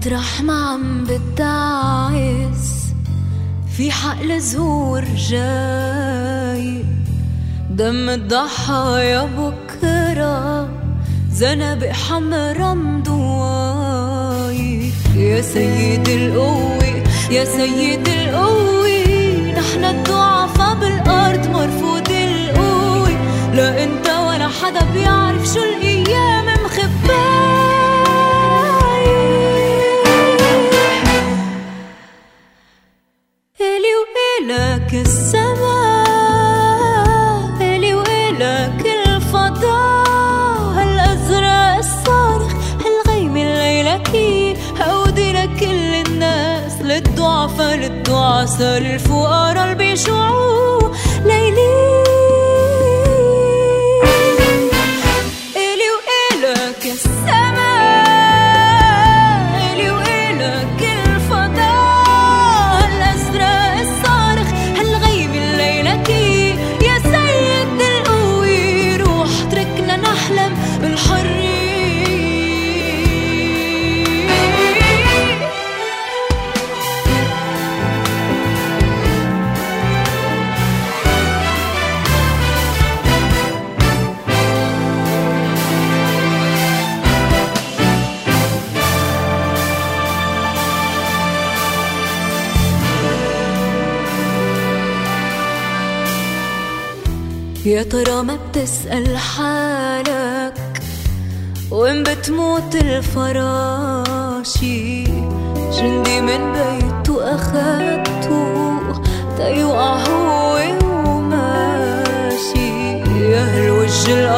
مطرح ما عم بتعس في حقل زهور جاي، دم الضحايا بكرة زنابق حمرا مضواي. يا سيد القوي يا سيد القوي، نحن الضعفا بالأرض مرفوض القوي، لا انت ولا حدا بيعرف شو الأيام مخباي. إلي وإلك السماء، إلي وإلك الفضاء، هالأزرق الصارخ هالغيم الليلكي، هودي لكل الناس، للضعفا للضعسا للفقراء اللي بيشوعوا ليلي. إلي وإلك السماء، إلي وإلك الفضاء، هالأزرق الصارخ هالغيم الليلكي، يا سيد القوي روح اتركنا نحلم بالحرية. يا ترى ما بتسأل حالك وين بتموت الفراشي؟ جندي من بيته أخدته تيوقع هو وماشي، يا هالوجه